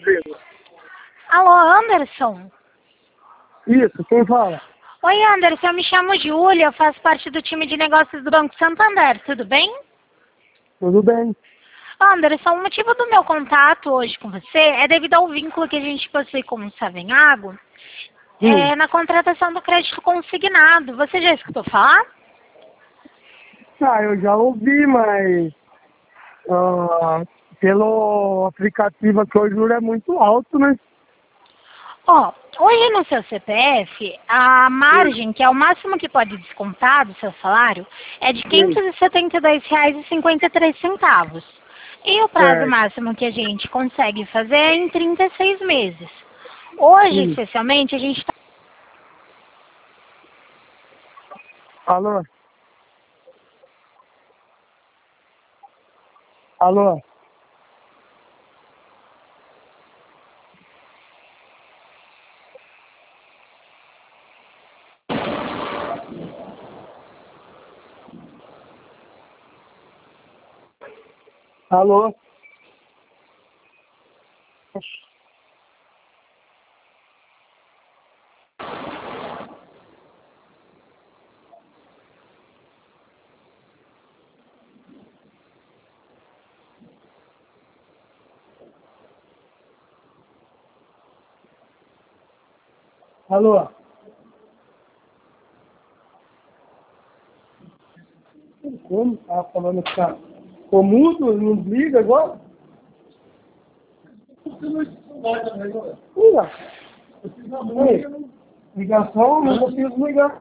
Rodrigo. Alô, Anderson? Isso, quem fala? Oi, Anderson, eu me chamo Júlia, eu faço parte do time de negócios do Banco Santander, tudo bem? Tudo bem. Anderson, o motivo do meu contato hoje com você é devido ao vínculo que a gente possui com o Savenhago na contratação do crédito consignado. Você já escutou falar? Ah, eu já ouvi, mas pelo aplicativo aqui o juro é muito alto, né? Ó, hoje no seu CPF, a margem, que é o máximo que pode descontar do seu salário, é de R$ 572,53. E o prazo Certo. máximo que a gente consegue fazer é em 36 meses. Hoje, Sim. especialmente, a gente está... Alô? Alô? Alô? Alô? Como? Tava falando que tá mudo, não liga agora? Liga. Ligação, não consigo ligar.